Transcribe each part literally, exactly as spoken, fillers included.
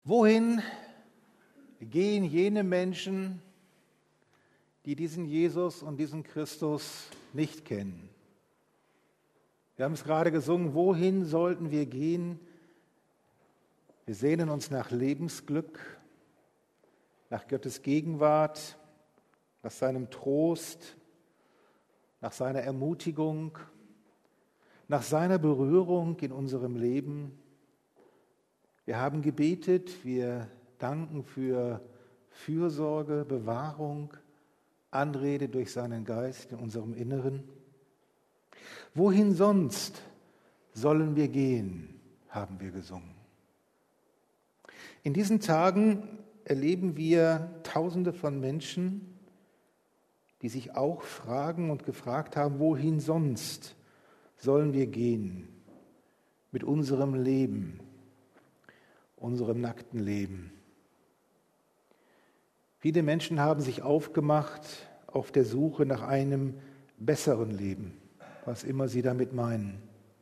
Wohin gehen jene Menschen, die diesen Jesus und diesen Christus nicht kennen? Wir haben es gerade gesungen, wohin sollten wir gehen? Wir sehnen uns nach Lebensglück, nach Gottes Gegenwart, nach seinem Trost, nach seiner Ermutigung, nach seiner Berührung in unserem Leben. Wir haben gebetet, wir danken für Fürsorge, Bewahrung, Anrede durch seinen Geist in unserem Inneren. Wohin sonst sollen wir gehen, haben wir gesungen. In diesen Tagen erleben wir Tausende von Menschen, die sich auch fragen und gefragt haben, wohin sonst sollen wir gehen mit unserem Leben, unserem nackten Leben. Viele Menschen haben sich aufgemacht auf der Suche nach einem besseren Leben, was immer sie damit meinen.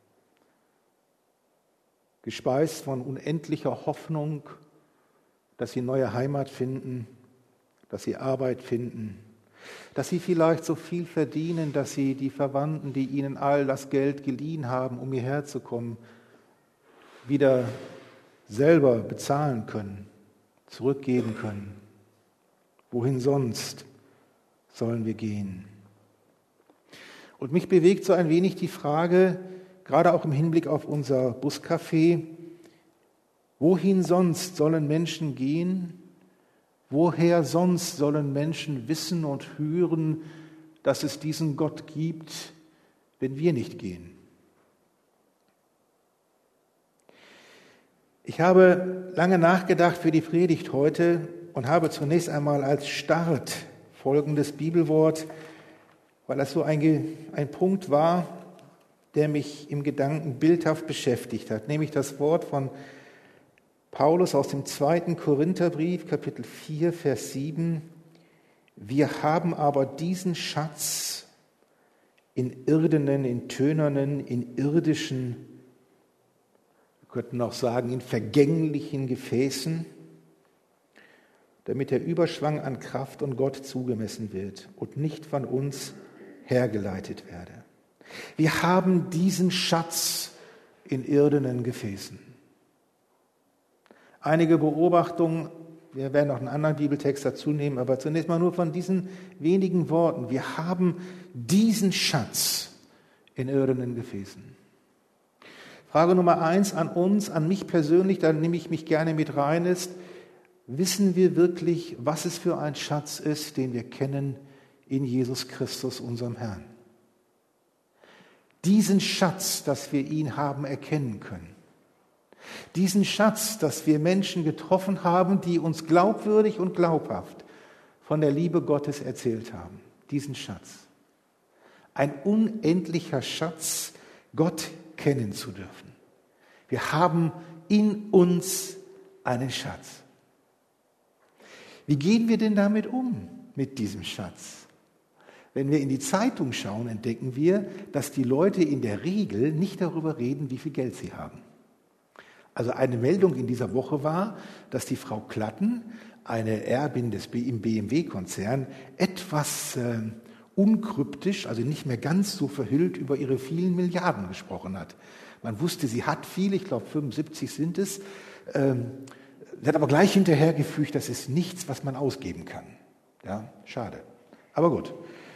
Gespeist von unendlicher Hoffnung, dass sie neue Heimat finden, dass sie Arbeit finden, dass sie vielleicht so viel verdienen, dass sie die Verwandten, die ihnen all das Geld geliehen haben, um hierher zu kommen, wieder selber bezahlen können, zurückgeben können. Wohin sonst sollen wir gehen? Und mich bewegt so ein wenig die Frage, gerade auch im Hinblick auf unser Buscafé, wohin sonst sollen Menschen gehen? Woher sonst sollen Menschen wissen und hören, dass es diesen Gott gibt, wenn wir nicht gehen? Ich habe lange nachgedacht für die Predigt heute und habe zunächst einmal als Start folgendes Bibelwort, weil das so ein, ein Punkt war, der mich im Gedanken bildhaft beschäftigt hat, nämlich das Wort von Paulus aus dem zweiten Korintherbrief, Kapitel vier, Vers sieben. Wir haben aber diesen Schatz in irdenen, in tönernen, in irdischen, wir könnten auch sagen, in vergänglichen Gefäßen, damit der Überschwang an Kraft und Gott zugemessen wird und nicht von uns hergeleitet werde. Wir haben diesen Schatz in irdenen Gefäßen. Einige Beobachtungen, wir werden noch einen anderen Bibeltext dazu nehmen, aber zunächst mal nur von diesen wenigen Worten. Wir haben diesen Schatz in irdenen Gefäßen. Frage Nummer eins an uns, an mich persönlich, da nehme ich mich gerne mit rein, ist, wissen wir wirklich, was es für ein Schatz ist, den wir kennen in Jesus Christus, unserem Herrn? Diesen Schatz, dass wir ihn haben erkennen können. Diesen Schatz, dass wir Menschen getroffen haben, die uns glaubwürdig und glaubhaft von der Liebe Gottes erzählt haben. Diesen Schatz. Ein unendlicher Schatz, Gott kennen zu dürfen. Wir haben in uns einen Schatz. Wie gehen wir denn damit um, mit diesem Schatz? Wenn wir in die Zeitung schauen, entdecken wir, dass die Leute in der Regel nicht darüber reden, wie viel Geld sie haben. Also eine Meldung in dieser Woche war, dass die Frau Klatten, eine Erbin des im B M W-Konzern, etwas äh, unkryptisch, also nicht mehr ganz so verhüllt, über ihre vielen Milliarden gesprochen hat. Man wusste, sie hat viel, ich glaube fünfundsiebzig sind es. Ähm, sie hat aber gleich hinterhergefügt, das ist nichts, was man ausgeben kann. Ja, schade. Aber gut.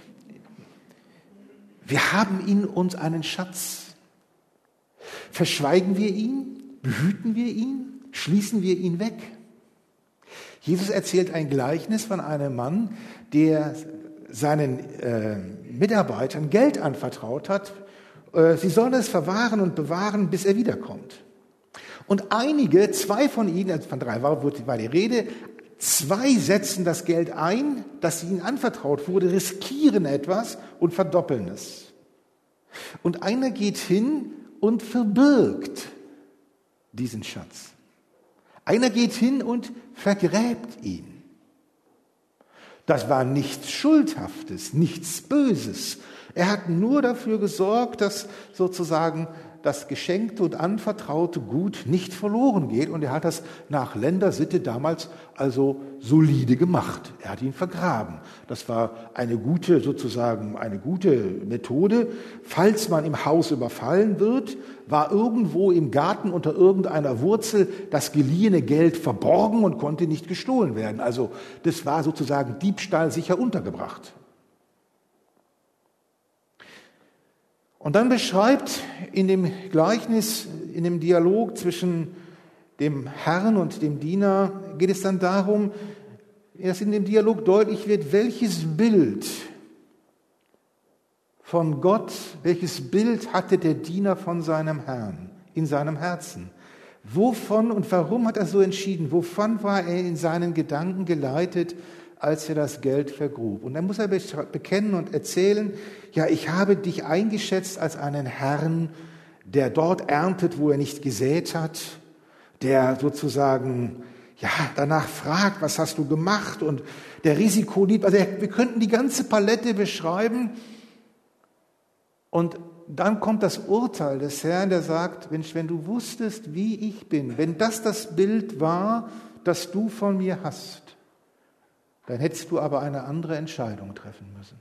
Wir haben in uns einen Schatz. Verschweigen wir ihn? Behüten wir ihn? Schließen wir ihn weg? Jesus erzählt ein Gleichnis von einem Mann, der seinen äh, Mitarbeitern Geld anvertraut hat. Äh, sie sollen es verwahren und bewahren, bis er wiederkommt. Und einige, zwei von ihnen, also von drei war, war die Rede, zwei setzen das Geld ein, das ihnen anvertraut wurde, riskieren etwas und verdoppeln es. Und einer geht hin und verbirgt diesen Schatz. Einer geht hin und vergräbt ihn. Das war nichts Schuldhaftes, nichts Böses. Er hat nur dafür gesorgt, dass sozusagen das geschenkte und anvertraute Gut nicht verloren geht. Und er hat das nach Ländersitte damals also solide gemacht. Er hat ihn vergraben. Das war eine gute, sozusagen eine gute Methode. Falls man im Haus überfallen wird, war irgendwo im Garten unter irgendeiner Wurzel das geliehene Geld verborgen und konnte nicht gestohlen werden. Also das war sozusagen Diebstahl sicher untergebracht. Und dann beschreibt in dem Gleichnis, in dem Dialog zwischen dem Herrn und dem Diener, geht es dann darum, dass in dem Dialog deutlich wird, welches Bild von Gott, welches Bild hatte der Diener von seinem Herrn in seinem Herzen. Wovon und warum hat er so entschieden? Wovon war er in seinen Gedanken geleitet, als er das Geld vergrub? Und dann muss er bekennen und erzählen, ja, ich habe dich eingeschätzt als einen Herrn, der dort erntet, wo er nicht gesät hat, der sozusagen ja danach fragt, was hast du gemacht, und der Risiko liebt. Also wir könnten die ganze Palette beschreiben. Und dann kommt das Urteil des Herrn, der sagt, Mensch, wenn du wusstest, wie ich bin, wenn das das Bild war, das du von mir hast, dann hättest du aber eine andere Entscheidung treffen müssen.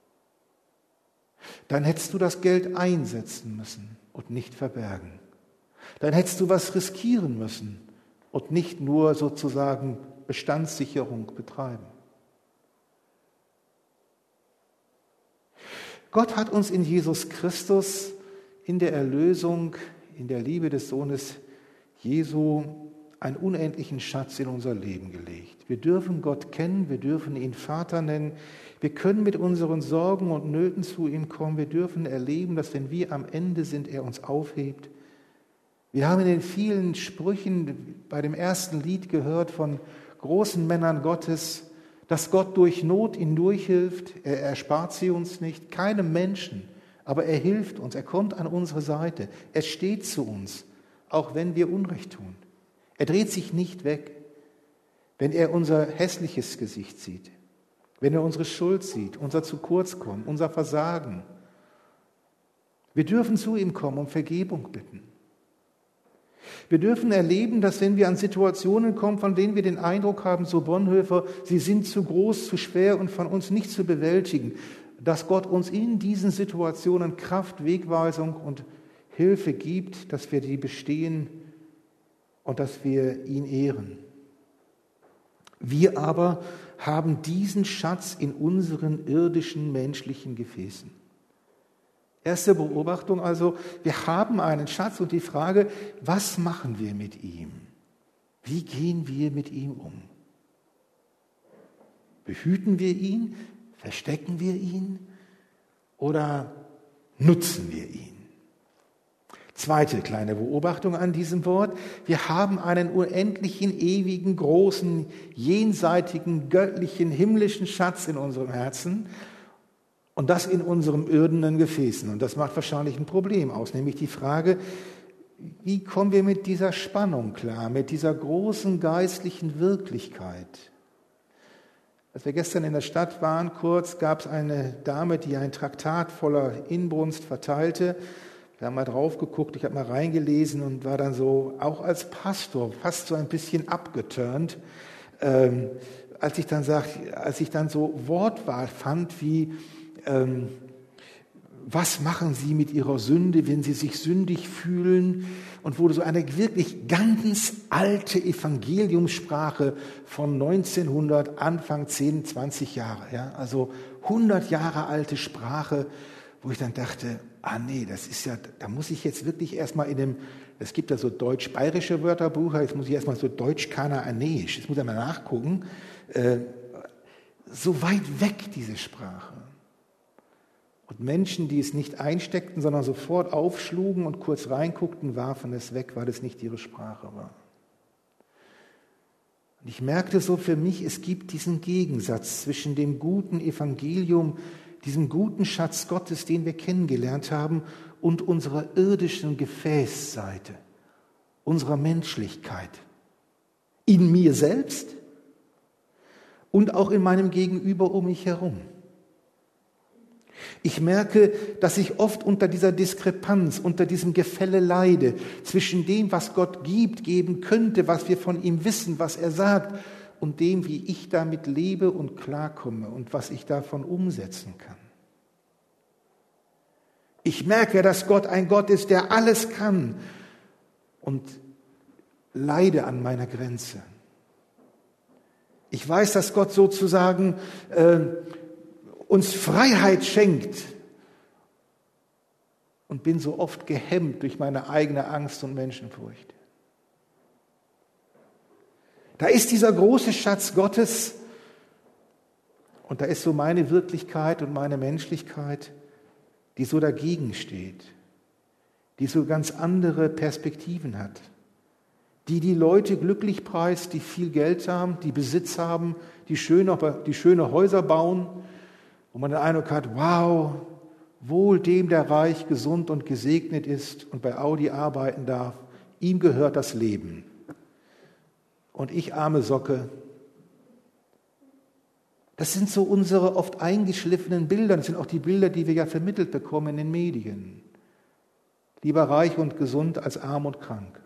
Dann hättest du das Geld einsetzen müssen und nicht verbergen. Dann hättest du was riskieren müssen und nicht nur sozusagen Bestandssicherung betreiben. Gott hat uns in Jesus Christus, in der Erlösung, in der Liebe des Sohnes Jesu, einen unendlichen Schatz in unser Leben gelegt. Wir dürfen Gott kennen, wir dürfen ihn Vater nennen, wir können mit unseren Sorgen und Nöten zu ihm kommen, wir dürfen erleben, dass wenn wir am Ende sind, er uns aufhebt. Wir haben in den vielen Sprüchen bei dem ersten Lied gehört von großen Männern Gottes, dass Gott durch Not ihnen durchhilft, er erspart sie uns nicht, keinem Menschen, aber er hilft uns, er kommt an unsere Seite, er steht zu uns, auch wenn wir Unrecht tun. Er dreht sich nicht weg, wenn er unser hässliches Gesicht sieht, wenn er unsere Schuld sieht, unser Zukurzkommen, unser Versagen. Wir dürfen zu ihm kommen und Vergebung bitten. Wir dürfen erleben, dass wenn wir an Situationen kommen, von denen wir den Eindruck haben, so Bonhoeffer, sie sind zu groß, zu schwer und von uns nicht zu bewältigen, dass Gott uns in diesen Situationen Kraft, Wegweisung und Hilfe gibt, dass wir die bestehen und dass wir ihn ehren. Wir aber haben diesen Schatz in unseren irdischen, menschlichen Gefäßen. Erste Beobachtung also, wir haben einen Schatz und die Frage, was machen wir mit ihm? Wie gehen wir mit ihm um? Behüten wir ihn? Verstecken wir ihn? Oder nutzen wir ihn? Zweite kleine Beobachtung an diesem Wort. Wir haben einen unendlichen, ewigen, großen, jenseitigen, göttlichen, himmlischen Schatz in unserem Herzen und das in unserem irdenen Gefäßen. Und das macht wahrscheinlich ein Problem aus, nämlich die Frage, wie kommen wir mit dieser Spannung klar, mit dieser großen geistlichen Wirklichkeit? Als wir gestern in der Stadt waren, kurz, gab es eine Dame, die ein Traktat voller Inbrunst verteilte. Wir haben mal drauf geguckt, ich habe mal reingelesen und war dann so, auch als Pastor, fast so ein bisschen abgeturnt, ähm, als ich dann sag, als ich dann so Wortwahl fand wie, ähm, was machen Sie mit Ihrer Sünde, wenn Sie sich sündig fühlen? Und wurde so eine wirklich ganz alte Evangeliumssprache von neunzehnhundert, Anfang zehn, zwanzig Jahre, ja, also hundert Jahre alte Sprache, wo ich dann dachte, ah nee, das ist ja, da muss ich jetzt wirklich erstmal in dem, es gibt ja so deutsch-bayerische Wörterbuch, jetzt muss ich erstmal so deutsch-kanaanäisch, jetzt muss ich mal nachgucken, äh, so weit weg diese Sprache. Und Menschen, die es nicht einsteckten, sondern sofort aufschlugen und kurz reinguckten, warfen es weg, weil es nicht ihre Sprache war. Und ich merkte so für mich, es gibt diesen Gegensatz zwischen dem guten Evangelium, diesem guten Schatz Gottes, den wir kennengelernt haben, und unserer irdischen Gefäßseite, unserer Menschlichkeit. In mir selbst und auch in meinem Gegenüber um mich herum. Ich merke, dass ich oft unter dieser Diskrepanz, unter diesem Gefälle leide, zwischen dem, was Gott gibt, geben könnte, was wir von ihm wissen, was er sagt, und dem, wie ich damit lebe und klarkomme und was ich davon umsetzen kann. Ich merke, dass Gott ein Gott ist, der alles kann, und leide an meiner Grenze. Ich weiß, dass Gott sozusagen äh, uns Freiheit schenkt und bin so oft gehemmt durch meine eigene Angst und Menschenfurcht. Da ist dieser große Schatz Gottes und da ist so meine Wirklichkeit und meine Menschlichkeit, die so dagegen steht, die so ganz andere Perspektiven hat, die die Leute glücklich preist, die viel Geld haben, die Besitz haben, die schöne, die schöne Häuser bauen, wo man den Eindruck hat, wow, wohl dem, der reich, gesund und gesegnet ist und bei Audi arbeiten darf, ihm gehört das Leben. Und ich, arme Socke, das sind so unsere oft eingeschliffenen Bilder, das sind auch die Bilder, die wir ja vermittelt bekommen in den Medien. Lieber reich und gesund als arm und krank.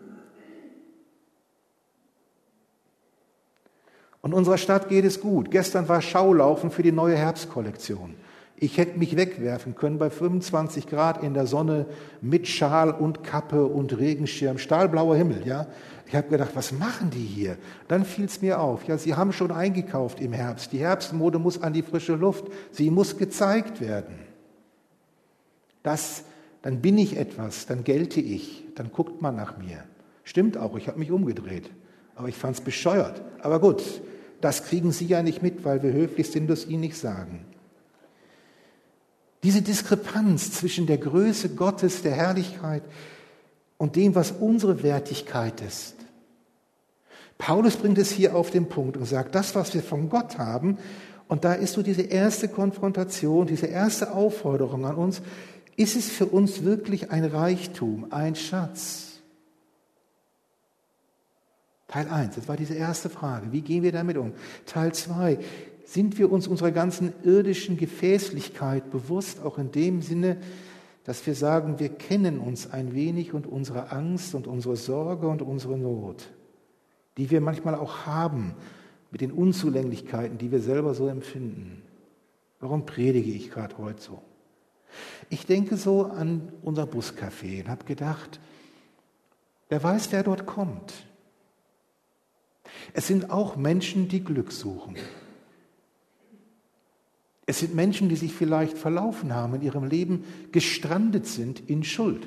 Und unserer Stadt geht es gut. Gestern war Schaulaufen für die neue Herbstkollektion. Ich hätte mich wegwerfen können bei fünfundzwanzig Grad in der Sonne mit Schal und Kappe und Regenschirm, stahlblauer Himmel. Ja, ich habe gedacht, was machen die hier? Dann fiel es mir auf. Ja, sie haben schon eingekauft im Herbst. Die Herbstmode muss an die frische Luft. Sie muss gezeigt werden. Das, dann bin ich etwas, dann gelte ich, dann guckt man nach mir. Stimmt auch, ich habe mich umgedreht. Aber ich fand es bescheuert. Aber gut, das kriegen Sie ja nicht mit, weil wir höflich sind, das Ihnen nicht sagen. Diese Diskrepanz zwischen der Größe Gottes, der Herrlichkeit und dem, was unsere Wertigkeit ist. Paulus bringt es hier auf den Punkt und sagt, das, was wir von Gott haben, und da ist so diese erste Konfrontation, diese erste Aufforderung an uns, ist es für uns wirklich ein Reichtum, ein Schatz? Teil eins, das war diese erste Frage. Wie gehen wir damit um? Teil zwei, sind wir uns unserer ganzen irdischen Gefäßlichkeit bewusst, auch in dem Sinne, dass wir sagen, wir kennen uns ein wenig und unsere Angst und unsere Sorge und unsere Not, die wir manchmal auch haben mit den Unzulänglichkeiten, die wir selber so empfinden. Warum predige ich gerade heute so? Ich denke so an unser Buscafé und habe gedacht, wer weiß, wer dort kommt. Es sind auch Menschen, die Glück suchen. Es sind Menschen, die sich vielleicht verlaufen haben in ihrem Leben, gestrandet sind in Schuld.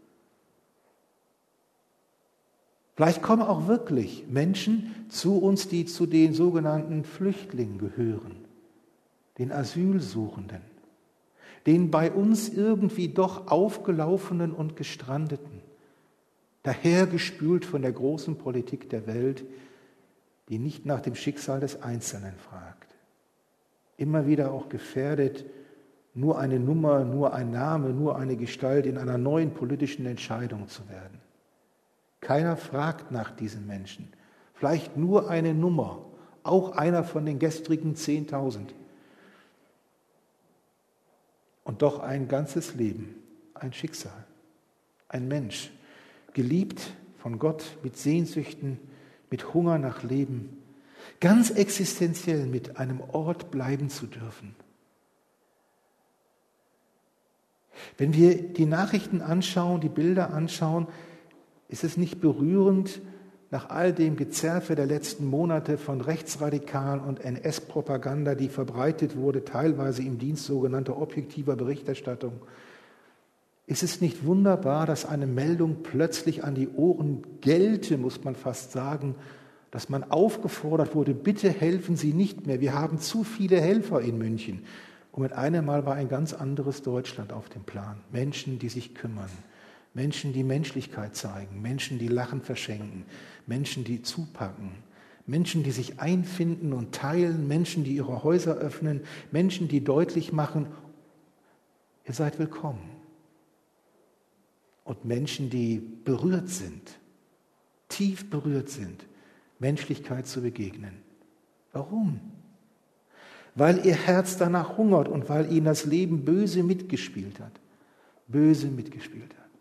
Vielleicht kommen auch wirklich Menschen zu uns, die zu den sogenannten Flüchtlingen gehören, den Asylsuchenden, den bei uns irgendwie doch aufgelaufenen und gestrandeten, dahergespült von der großen Politik der Welt, die nicht nach dem Schicksal des Einzelnen fragt. Immer wieder auch gefährdet, nur eine Nummer, nur ein Name, nur eine Gestalt in einer neuen politischen Entscheidung zu werden. Keiner fragt nach diesen Menschen. Vielleicht nur eine Nummer, auch einer von den gestrigen zehntausend. Und doch ein ganzes Leben, ein Schicksal, ein Mensch, geliebt von Gott mit Sehnsüchten, mit Hunger nach Leben, ganz existenziell mit einem Ort bleiben zu dürfen. Wenn wir die Nachrichten anschauen, die Bilder anschauen, ist es nicht berührend, nach all dem Gezerfe der letzten Monate von Rechtsradikalen und N S-Propaganda, die verbreitet wurde, teilweise im Dienst sogenannter objektiver Berichterstattung, ist es nicht wunderbar, dass eine Meldung plötzlich an die Ohren gellte, muss man fast sagen, dass man aufgefordert wurde, bitte helfen Sie nicht mehr, wir haben zu viele Helfer in München. Und mit einem Mal war ein ganz anderes Deutschland auf dem Plan. Menschen, die sich kümmern, Menschen, die Menschlichkeit zeigen, Menschen, die Lachen verschenken, Menschen, die zupacken, Menschen, die sich einfinden und teilen, Menschen, die ihre Häuser öffnen, Menschen, die deutlich machen, ihr seid willkommen. Und Menschen, die berührt sind, tief berührt sind, Menschlichkeit zu begegnen. Warum? weil ihr Herz danach hungert und weil ihnen das Leben böse mitgespielt hat. Böse mitgespielt hat.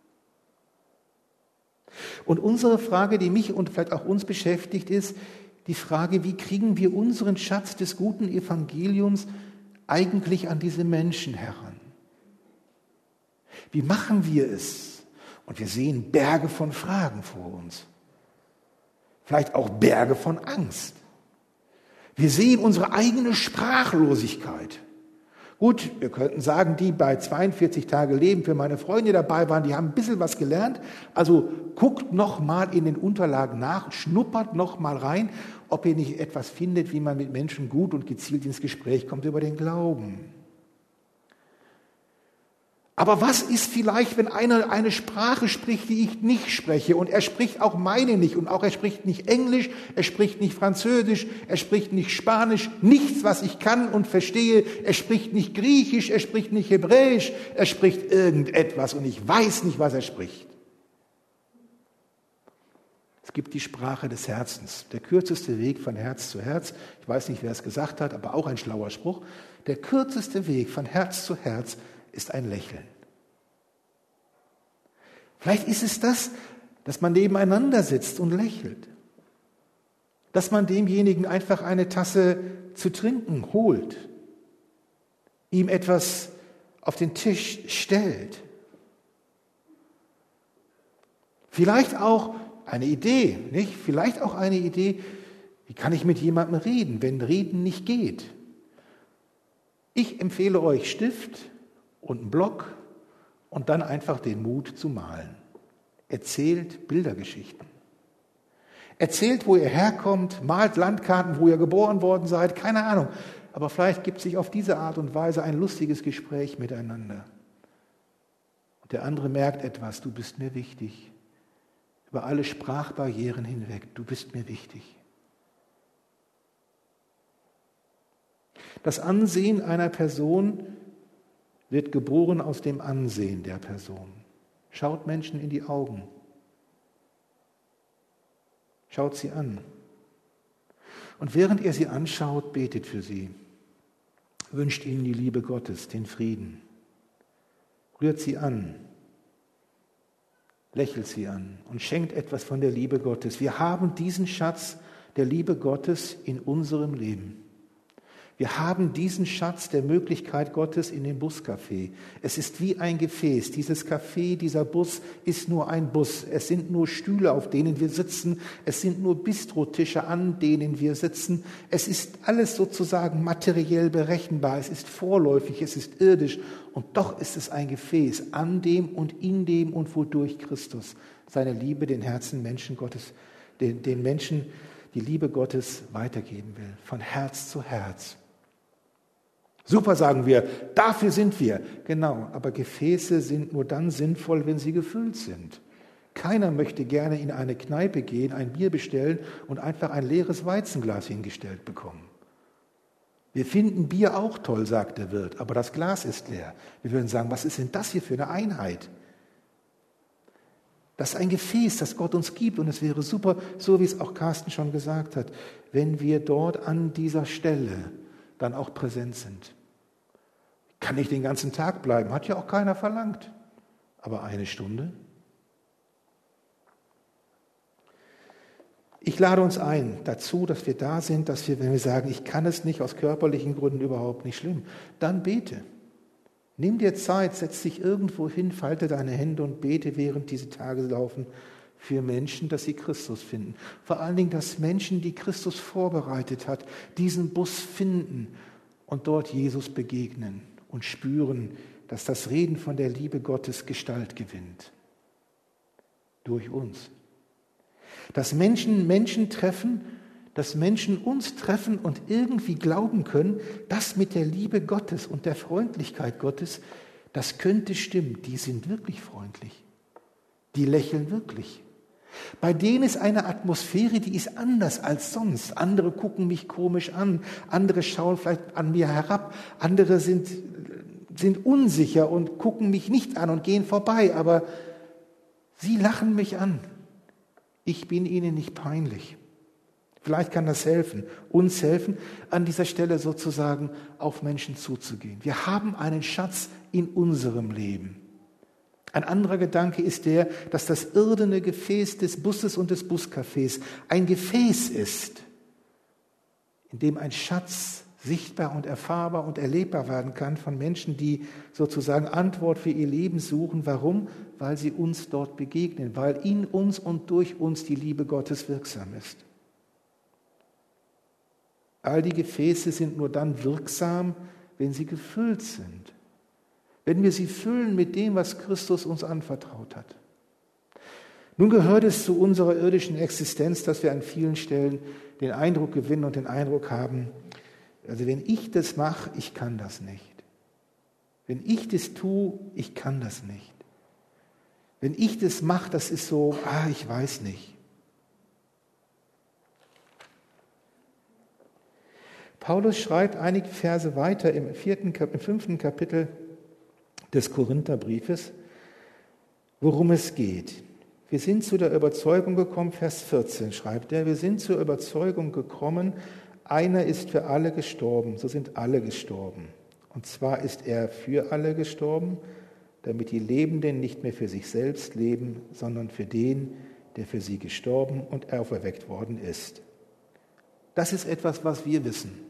Und unsere Frage, die mich und vielleicht auch uns beschäftigt, ist die Frage, wie kriegen wir unseren Schatz des guten Evangeliums eigentlich an diese Menschen heran? Wie machen wir es? Und wir sehen Berge von Fragen vor uns. Vielleicht auch Berge von Angst. Wir sehen unsere eigene Sprachlosigkeit. Gut, wir könnten sagen, die bei zweiundvierzig Tage Leben für meine Freunde die dabei waren, die haben ein bisschen was gelernt. Also guckt noch mal in den Unterlagen nach, schnuppert noch mal rein, ob ihr nicht etwas findet, wie man mit Menschen gut und gezielt ins Gespräch kommt über den Glauben. Aber was ist vielleicht, wenn einer eine Sprache spricht, die ich nicht spreche und er spricht auch meine nicht und auch er spricht nicht Englisch, er spricht nicht Französisch, er spricht nicht Spanisch, nichts, was ich kann und verstehe, er spricht nicht Griechisch, er spricht nicht Hebräisch, er spricht irgendetwas und ich weiß nicht, was er spricht. Es gibt die Sprache des Herzens, der kürzeste Weg von Herz zu Herz, ich weiß nicht, wer es gesagt hat, aber auch ein schlauer Spruch, der kürzeste Weg von Herz zu Herz ist ein Lächeln. Vielleicht ist es das, dass man nebeneinander sitzt und lächelt. Dass man demjenigen einfach eine Tasse zu trinken holt. Ihm etwas auf den Tisch stellt. Vielleicht auch eine Idee, nicht? Vielleicht auch eine Idee, wie kann ich mit jemandem reden, wenn Reden nicht geht? Ich empfehle euch Stift und einen Block und dann einfach den Mut zu malen. Erzählt Bildergeschichten. Erzählt, wo ihr herkommt, malt Landkarten, wo ihr geboren worden seid, keine Ahnung. Aber vielleicht gibt sich auf diese Art und Weise ein lustiges Gespräch miteinander. Und der andere merkt etwas, du bist mir wichtig. Über alle Sprachbarrieren hinweg, du bist mir wichtig. Das Ansehen einer Person wird geboren aus dem Ansehen der Person. Schaut Menschen in die Augen. Schaut sie an. Und während ihr sie anschaut, betet für sie. Wünscht ihnen die Liebe Gottes, den Frieden. Rührt sie an. Lächelt sie an und schenkt etwas von der Liebe Gottes. Wir haben diesen Schatz der Liebe Gottes in unserem Leben. Wir haben diesen Schatz der Möglichkeit Gottes in dem Buscafé. Es ist wie ein Gefäß. Dieses Café, dieser Bus ist nur ein Bus. Es sind nur Stühle, auf denen wir sitzen. Es sind nur Bistrotische, an denen wir sitzen. Es ist alles sozusagen materiell berechenbar. Es ist vorläufig, es ist irdisch. Und doch ist es ein Gefäß, an dem und in dem und wodurch Christus seine Liebe den Herzen Menschen Gottes, den, den Menschen die Liebe Gottes weitergeben will. Von Herz zu Herz. Super, sagen wir, dafür sind wir. Genau, aber Gefäße sind nur dann sinnvoll, wenn sie gefüllt sind. Keiner möchte gerne in eine Kneipe gehen, ein Bier bestellen und einfach ein leeres Weizenglas hingestellt bekommen. Wir finden Bier auch toll, sagt der Wirt, aber das Glas ist leer. Wir würden sagen, was ist denn das hier für eine Einheit? Das ist ein Gefäß, das Gott uns gibt und es wäre super, so wie es auch Carsten schon gesagt hat, wenn wir dort an dieser Stelle dann auch präsent sind. Kann nicht den ganzen Tag bleiben, hat ja auch keiner verlangt. Aber eine Stunde? Ich lade uns ein dazu, dass wir da sind, dass wir, wenn wir sagen, ich kann es nicht aus körperlichen Gründen überhaupt nicht schlimm, dann bete. Nimm dir Zeit, setz dich irgendwo hin, falte deine Hände und bete, während diese Tage laufen, für Menschen, dass sie Christus finden. Vor allen Dingen, dass Menschen, die Christus vorbereitet hat, diesen Bus finden und dort Jesus begegnen und spüren, dass das Reden von der Liebe Gottes Gestalt gewinnt. Durch uns. Dass Menschen Menschen treffen, dass Menschen uns treffen und irgendwie glauben können, dass mit der Liebe Gottes und der Freundlichkeit Gottes, das könnte stimmen. Die sind wirklich freundlich. Die lächeln wirklich. Bei denen ist eine Atmosphäre, die ist anders als sonst. Andere gucken mich komisch an, andere schauen vielleicht an mir herab, andere sind, sind unsicher und gucken mich nicht an und gehen vorbei, aber sie lachen mich an. Ich bin ihnen nicht peinlich. Vielleicht kann das helfen, uns helfen, an dieser Stelle sozusagen auf Menschen zuzugehen. Wir haben einen Schatz in unserem Leben. Ein anderer Gedanke ist der, dass das irdene Gefäß des Busses und des Buscafés ein Gefäß ist, in dem ein Schatz sichtbar und erfahrbar und erlebbar werden kann von Menschen, die sozusagen Antwort für ihr Leben suchen. Warum? Weil sie uns dort begegnen, weil in uns und durch uns die Liebe Gottes wirksam ist. All die Gefäße sind nur dann wirksam, wenn sie gefüllt sind. Wenn wir sie füllen mit dem, was Christus uns anvertraut hat. Nun gehört es zu unserer irdischen Existenz, dass wir an vielen Stellen den Eindruck gewinnen und den Eindruck haben, also wenn ich das mache, ich kann das nicht. Wenn ich das tue, ich kann das nicht. Wenn ich das mache, das ist so, ah, ich weiß nicht. Paulus schreibt einige Verse weiter im, vierten, im fünften Kapitel des Korintherbriefes, worum es geht. Wir sind zu der Überzeugung gekommen, Vers vierzehn schreibt er, wir sind zur Überzeugung gekommen, einer ist für alle gestorben, so sind alle gestorben. Und zwar ist er für alle gestorben, damit die Lebenden nicht mehr für sich selbst leben, sondern für den, der für sie gestorben und auferweckt worden ist. Das ist etwas, was wir wissen.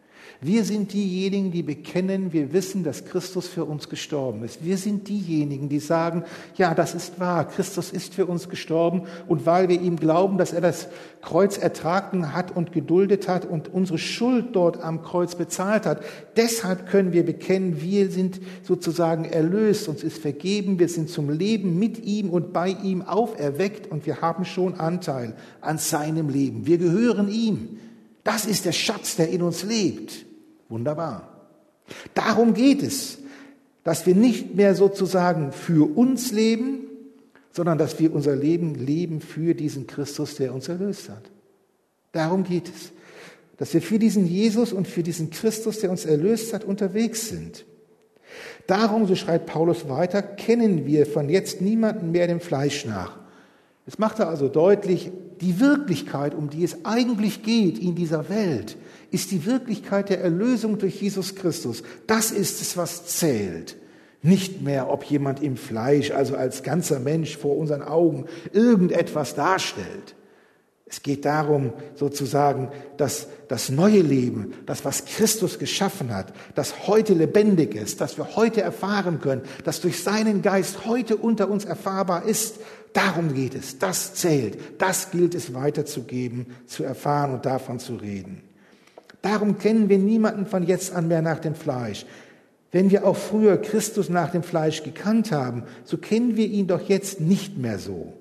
Wir sind diejenigen, die bekennen, wir wissen, dass Christus für uns gestorben ist. Wir sind diejenigen, die sagen, ja, das ist wahr, Christus ist für uns gestorben und weil wir ihm glauben, dass er das Kreuz ertragen hat und geduldet hat und unsere Schuld dort am Kreuz bezahlt hat, deshalb können wir bekennen, wir sind sozusagen erlöst, uns ist vergeben, wir sind zum Leben mit ihm und bei ihm auferweckt und wir haben schon Anteil an seinem Leben. Wir gehören ihm. Das ist der Schatz, der in uns lebt. Wunderbar. Darum geht es, dass wir nicht mehr sozusagen für uns leben, sondern dass wir unser Leben leben für diesen Christus, der uns erlöst hat. Darum geht es, dass wir für diesen Jesus und für diesen Christus, der uns erlöst hat, unterwegs sind. Darum, so schreibt Paulus weiter, kennen wir von jetzt niemanden mehr dem Fleisch nach. Es macht er also deutlich, die Wirklichkeit, um die es eigentlich geht in dieser Welt, ist die Wirklichkeit der Erlösung durch Jesus Christus. Das ist es, was zählt. Nicht mehr, ob jemand im Fleisch, also als ganzer Mensch vor unseren Augen, irgendetwas darstellt. Es geht darum, sozusagen, dass das neue Leben, das, was Christus geschaffen hat, das heute lebendig ist, das wir heute erfahren können, das durch seinen Geist heute unter uns erfahrbar ist, darum geht es. Das zählt. Das gilt es weiterzugeben, zu erfahren und davon zu reden. Darum kennen wir niemanden von jetzt an mehr nach dem Fleisch. Wenn wir auch früher Christus nach dem Fleisch gekannt haben, so kennen wir ihn doch jetzt nicht mehr so.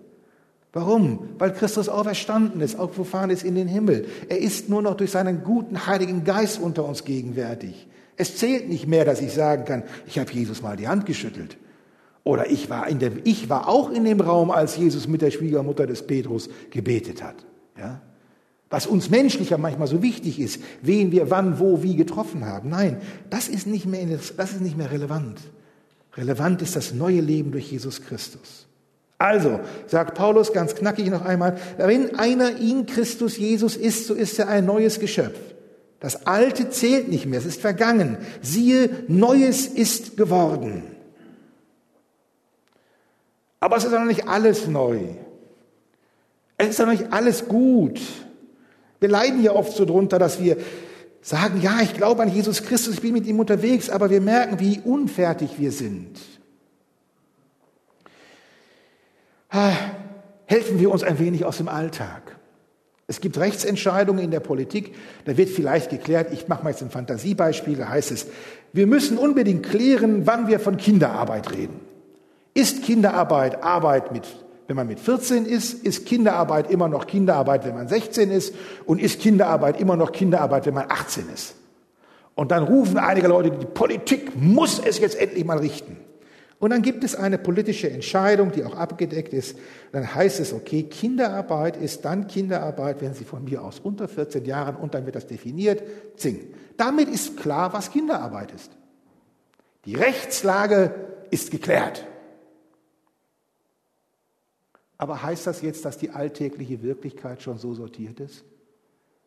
Warum? Weil Christus auferstanden ist, aufgefahren ist in den Himmel. Er ist nur noch durch seinen guten Heiligen Geist unter uns gegenwärtig. Es zählt nicht mehr, dass ich sagen kann, ich habe Jesus mal die Hand geschüttelt. Oder ich war, in dem, ich war auch in dem Raum, als Jesus mit der Schwiegermutter des Petrus gebetet hat. Ja? Was uns menschlich ja manchmal so wichtig ist, wen wir wann, wo, wie getroffen haben. Nein, das ist nicht mehr, das ist nicht mehr relevant. Relevant ist das neue Leben durch Jesus Christus. Also, sagt Paulus ganz knackig noch einmal, wenn einer in Christus Jesus ist, so ist er ein neues Geschöpf. Das Alte zählt nicht mehr, es ist vergangen. Siehe, Neues ist geworden. Aber es ist auch noch nicht alles neu. Es ist auch noch nicht alles gut. Wir leiden ja oft so drunter, dass wir sagen, ja, ich glaube an Jesus Christus, ich bin mit ihm unterwegs, aber wir merken, wie unfertig wir sind. Helfen wir uns ein wenig aus dem Alltag. Es gibt Rechtsentscheidungen in der Politik, da wird vielleicht geklärt, ich mache mal jetzt ein Fantasiebeispiel, da heißt es, wir müssen unbedingt klären, wann wir von Kinderarbeit reden. Ist Kinderarbeit Arbeit, mit, wenn man mit vierzehn ist? Ist Kinderarbeit immer noch Kinderarbeit, wenn man sechzehn ist? Und ist Kinderarbeit immer noch Kinderarbeit, wenn man achtzehn ist? Und dann rufen einige Leute, die Politik muss es jetzt endlich mal richten. Und dann gibt es eine politische Entscheidung, die auch abgedeckt ist. Dann heißt es, okay, Kinderarbeit ist dann Kinderarbeit, wenn sie von mir aus unter vierzehn Jahren, und dann wird das definiert, zing. Damit ist klar, was Kinderarbeit ist. Die Rechtslage ist geklärt. Aber heißt das jetzt, dass die alltägliche Wirklichkeit schon so sortiert ist?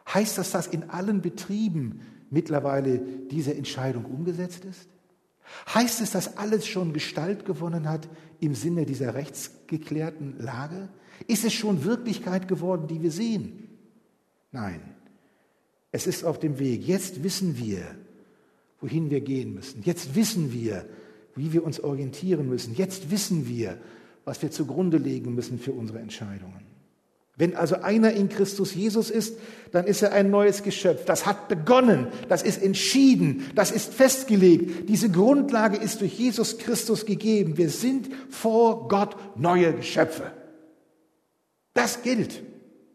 Heißt das, dass in allen Betrieben mittlerweile diese Entscheidung umgesetzt ist? Heißt es, dass alles schon Gestalt gewonnen hat im Sinne dieser rechtsgeklärten Lage? Ist es schon Wirklichkeit geworden, die wir sehen? Nein, es ist auf dem Weg. Jetzt wissen wir, wohin wir gehen müssen. Jetzt wissen wir, wie wir uns orientieren müssen. Jetzt wissen wir, was wir zugrunde legen müssen für unsere Entscheidungen. Wenn also einer in Christus Jesus ist, dann ist er ein neues Geschöpf. Das hat begonnen, das ist entschieden, das ist festgelegt. Diese Grundlage ist durch Jesus Christus gegeben. Wir sind vor Gott neue Geschöpfe. Das gilt.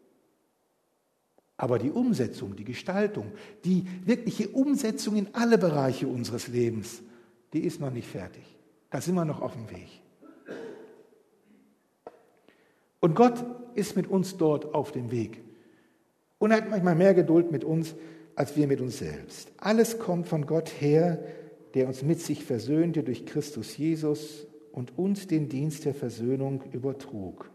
Aber die Umsetzung, die Gestaltung, die wirkliche Umsetzung in alle Bereiche unseres Lebens, die ist noch nicht fertig. Da sind wir noch auf dem Weg. Und Gott ist mit uns dort auf dem Weg. Und er hat manchmal mehr Geduld mit uns, als wir mit uns selbst. Alles kommt von Gott her, der uns mit sich versöhnte durch Christus Jesus und uns den Dienst der Versöhnung übertrug.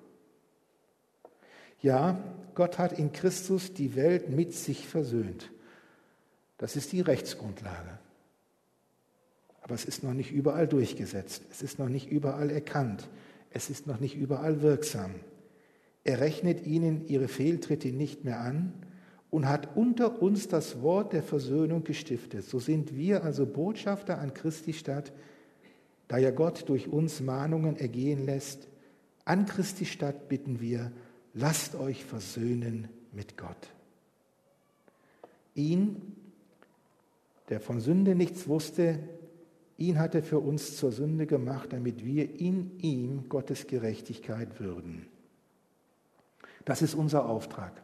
Ja, Gott hat in Christus die Welt mit sich versöhnt. Das ist die Rechtsgrundlage. Aber es ist noch nicht überall durchgesetzt. Es ist noch nicht überall erkannt. Es ist noch nicht überall wirksam. Er rechnet ihnen ihre Fehltritte nicht mehr an und hat unter uns das Wort der Versöhnung gestiftet. So sind wir also Botschafter an Christi Stadt, da ja Gott durch uns Mahnungen ergehen lässt. An Christi Stadt bitten wir, lasst euch versöhnen mit Gott. Ihn, der von Sünde nichts wusste, ihn hat er für uns zur Sünde gemacht, damit wir in ihm Gottes Gerechtigkeit würden. Das ist unser Auftrag.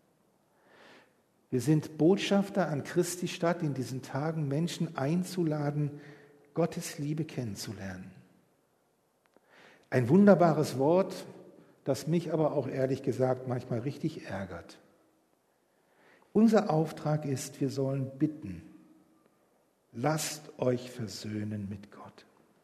Wir sind Botschafter an Christi Stadt, in diesen Tagen Menschen einzuladen, Gottes Liebe kennenzulernen. Ein wunderbares Wort, das mich aber auch ehrlich gesagt manchmal richtig ärgert. Unser Auftrag ist, wir sollen bitten, lasst euch versöhnen mit Gott.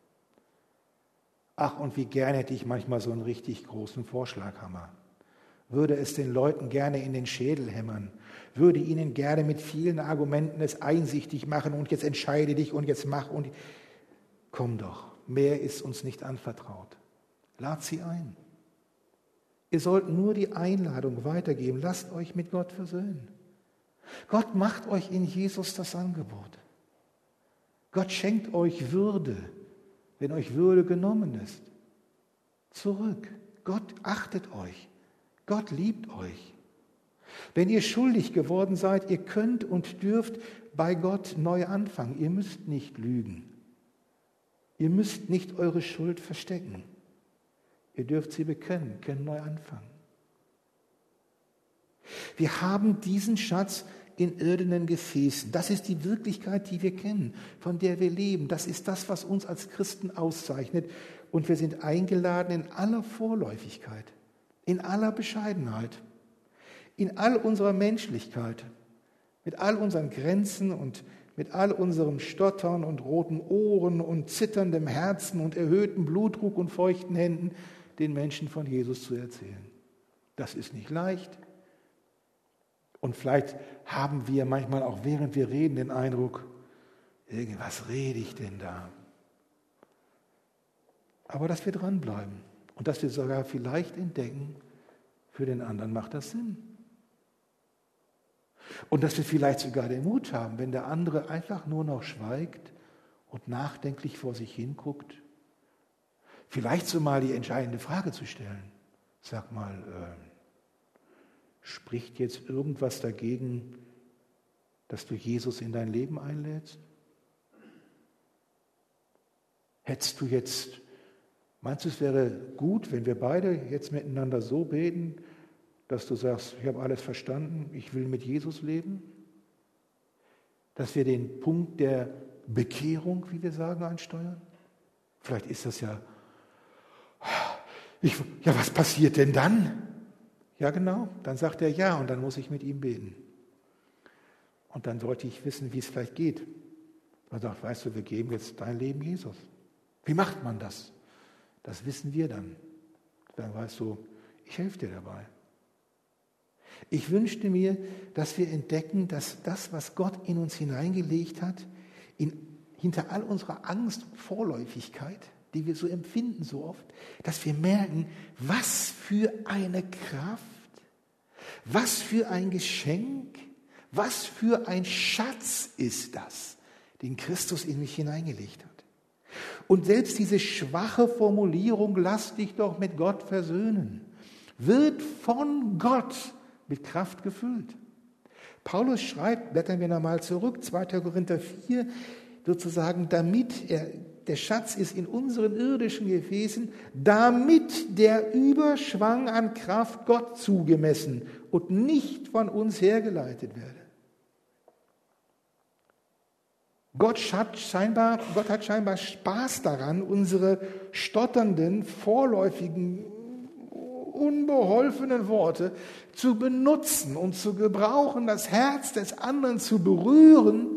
Ach, und wie gerne hätte ich manchmal so einen richtig großen Vorschlaghammer. Würde es den Leuten gerne in den Schädel hämmern, würde ihnen gerne mit vielen Argumenten es einsichtig machen und jetzt entscheide dich und jetzt mach und komm doch, mehr ist uns nicht anvertraut. Lad sie ein. Ihr sollt nur die Einladung weitergeben, lasst euch mit Gott versöhnen. Gott macht euch in Jesus das Angebot. Gott schenkt euch Würde, wenn euch Würde genommen ist. Zurück. Gott achtet euch. Gott liebt euch. Wenn ihr schuldig geworden seid, ihr könnt und dürft bei Gott neu anfangen. Ihr müsst nicht lügen. Ihr müsst nicht eure Schuld verstecken. Ihr dürft sie bekennen, könnt neu anfangen. Wir haben diesen Schatz in irdenen Gefäßen. Das ist die Wirklichkeit, die wir kennen, von der wir leben. Das ist das, was uns als Christen auszeichnet. Und wir sind eingeladen in aller Vorläufigkeit, in aller Bescheidenheit, in all unserer Menschlichkeit, mit all unseren Grenzen und mit all unserem Stottern und roten Ohren und zitterndem Herzen und erhöhtem Blutdruck und feuchten Händen, den Menschen von Jesus zu erzählen. Das ist nicht leicht. Und vielleicht haben wir manchmal auch während wir reden den Eindruck, irgendwas rede ich denn da? Aber dass wir dranbleiben und dass wir sogar vielleicht entdecken, für den anderen macht das Sinn. Und dass wir vielleicht sogar den Mut haben, wenn der andere einfach nur noch schweigt und nachdenklich vor sich hinguckt, vielleicht so mal die entscheidende Frage zu stellen. Sag mal, äh, spricht jetzt irgendwas dagegen, dass du Jesus in dein Leben einlädst? Hättest du jetzt, meinst du, es wäre gut, wenn wir beide jetzt miteinander so beten, dass du sagst, ich habe alles verstanden, ich will mit Jesus leben? Dass wir den Punkt der Bekehrung, wie wir sagen, ansteuern? Vielleicht ist das ja, ich, ja, was passiert denn dann? Ja, genau, dann sagt er ja und dann muss ich mit ihm beten. Und dann wollte ich wissen, wie es vielleicht geht. Er sagt, weißt du, wir geben jetzt dein Leben Jesus. Wie macht man das? Das wissen wir dann. Dann weißt du, ich helfe dir dabei. Ich wünschte mir, dass wir entdecken, dass das, was Gott in uns hineingelegt hat, in, hinter all unserer Angst und Vorläufigkeit, die wir so empfinden so oft, dass wir merken, was für eine Kraft, was für ein Geschenk, was für ein Schatz ist das, den Christus in mich hineingelegt hat. Und selbst diese schwache Formulierung, lass dich doch mit Gott versöhnen, wird von Gott mit Kraft gefüllt. Paulus schreibt, blättern wir nochmal zurück, zweiter Korinther vier, sozusagen, damit er, der Schatz ist in unseren irdischen Gefäßen, damit der Überschwang an Kraft Gott zugemessen und nicht von uns hergeleitet werde. Gott hat scheinbar, Gott hat scheinbar Spaß daran, unsere stotternden, vorläufigen, unbeholfenen Worte zu benutzen und zu gebrauchen, das Herz des anderen zu berühren,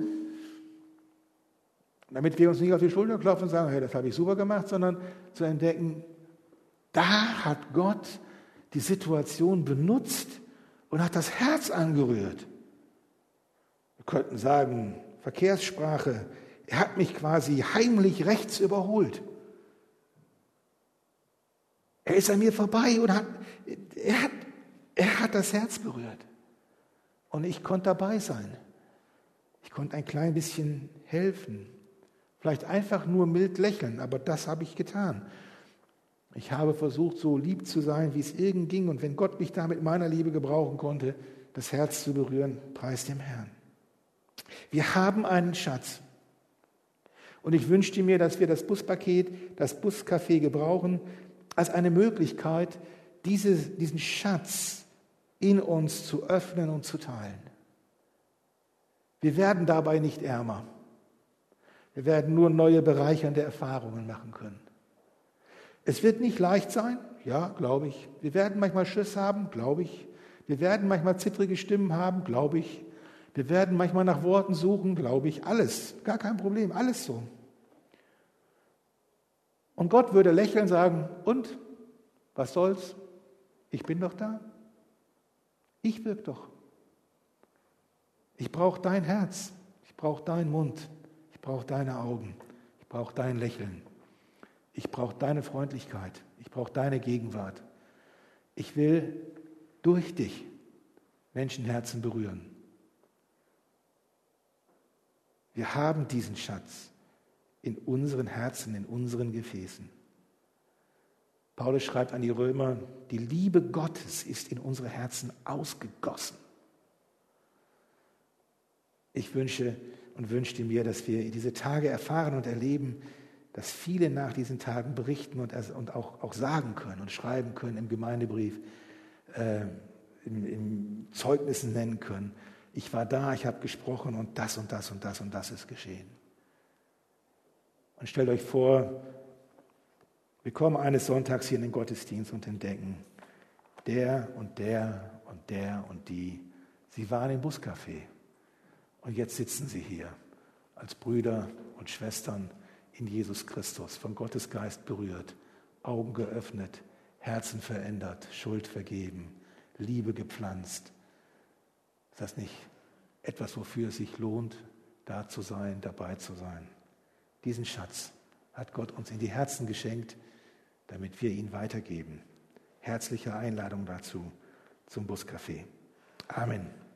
damit wir uns nicht auf die Schulter klopfen und sagen, hey, das habe ich super gemacht, sondern zu entdecken, da hat Gott die Situation benutzt und hat das Herz angerührt. Wir könnten sagen, Verkehrssprache, er hat mich quasi heimlich rechts überholt. Er ist an mir vorbei und hat, er hat, er hat das Herz berührt. Und ich konnte dabei sein. Ich konnte ein klein bisschen helfen. Vielleicht einfach nur mild lächeln, aber das habe ich getan. Ich habe versucht, so lieb zu sein, wie es irgend ging. Und wenn Gott mich da mit meiner Liebe gebrauchen konnte, das Herz zu berühren, preis dem Herrn. Wir haben einen Schatz. Und ich wünschte mir, dass wir das Buspaket, das Buscafé gebrauchen, als eine Möglichkeit, diese, diesen Schatz in uns zu öffnen und zu teilen. Wir werden dabei nicht ärmer. Wir werden nur neue bereichernde Erfahrungen machen können. Es wird nicht leicht sein, ja, glaube ich. Wir werden manchmal Schiss haben, glaube ich. Wir werden manchmal zittrige Stimmen haben, glaube ich. Wir werden manchmal nach Worten suchen, glaube ich. Alles, gar kein Problem, alles so. Und Gott würde lächeln und sagen, und, was soll's? Ich bin doch da. Ich wirke doch. Ich brauche dein Herz. Ich brauche deinen Mund. Ich brauche deine Augen. Ich brauche dein Lächeln. Ich brauche deine Freundlichkeit. Ich brauche deine Gegenwart. Ich will durch dich Menschenherzen berühren. Wir haben diesen Schatz in unseren Herzen, in unseren Gefäßen. Paulus schreibt an die Römer, die Liebe Gottes ist in unsere Herzen ausgegossen. Ich wünsche und wünschte mir, dass wir diese Tage erfahren und erleben, dass viele nach diesen Tagen berichten und, und auch, auch sagen können und schreiben können im Gemeindebrief, äh, in, in Zeugnissen nennen können. Ich war da, ich habe gesprochen und das und das und das und das ist geschehen. Und stellt euch vor, wir kommen eines Sonntags hier in den Gottesdienst und entdecken, der und der und der und die, sie waren im Buscafé. Und jetzt sitzen sie hier als Brüder und Schwestern in Jesus Christus, von Gottes Geist berührt, Augen geöffnet, Herzen verändert, Schuld vergeben, Liebe gepflanzt. Ist das nicht etwas, wofür es sich lohnt, da zu sein, dabei zu sein? Diesen Schatz hat Gott uns in die Herzen geschenkt, damit wir ihn weitergeben. Herzliche Einladung dazu zum Buscafé. Amen.